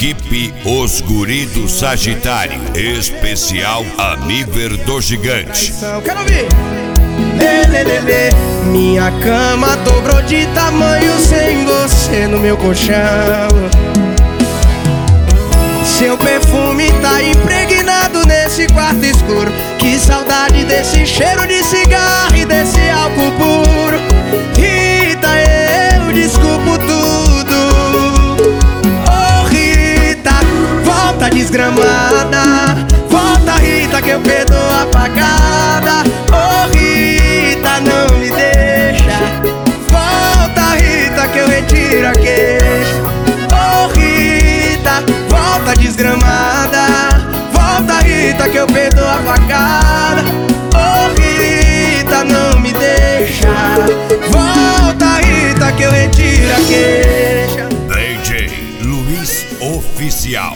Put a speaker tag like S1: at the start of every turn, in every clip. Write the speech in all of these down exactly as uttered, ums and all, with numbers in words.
S1: Equipe Os Guri do Sagitário. Especial Amiver do Gigante.
S2: Quero ouvir. Lê, lê, lê, lê. Minha cama dobrou de tamanho sem você no meu colchão. Seu perfume tá impregnado nesse quarto escuro. Que saudade desse cheiro de cigarro e desse álcool puro. Rita, eu desculpo tudo. Oh Rita, volta desgramada. Volta Rita que eu perdoo a pagada. Oh Rita, não me deixa. Volta Rita que eu retiro a queixa. Oh Rita, volta desgramada. Volta Rita que eu perdoo a facada. Oh Rita, não me deixa. Volta Rita que eu retiro a queixa.
S1: D J Luiz Oficial.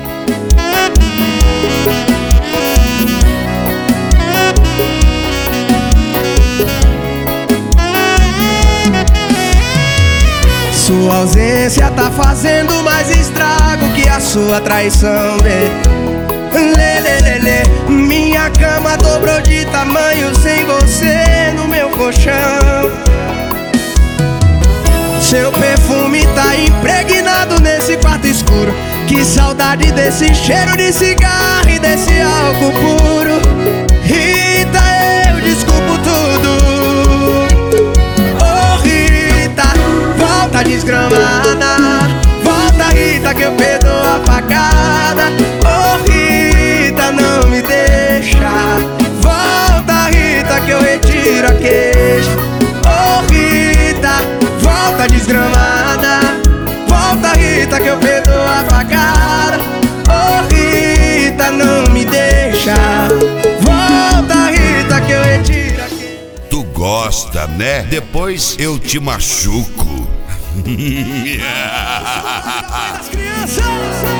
S2: Sua ausência tá fazendo mais estrago que a sua traição, lê. Lê, lê, lê, lê. Minha cama dobrou de tamanho sem você no meu colchão. Seu perfume tá impregnado nesse quarto escuro. Que saudade desse cheiro de cigarro e desse álcool puro. Rita, eu desculpo tudo. Oh Rita, volta desgramada. Volta Rita que eu perdoo a facada. Oh Rita, não me deixa. Volta Rita que eu retiro a queixa. Oh Rita, volta desgramada. Volta Rita que eu perdoo a facada. Oh Rita, não me deixa. Volta Rita que eu retiro a queixa.
S1: Tu gosta, né? Depois eu te machuco.
S2: As crianças.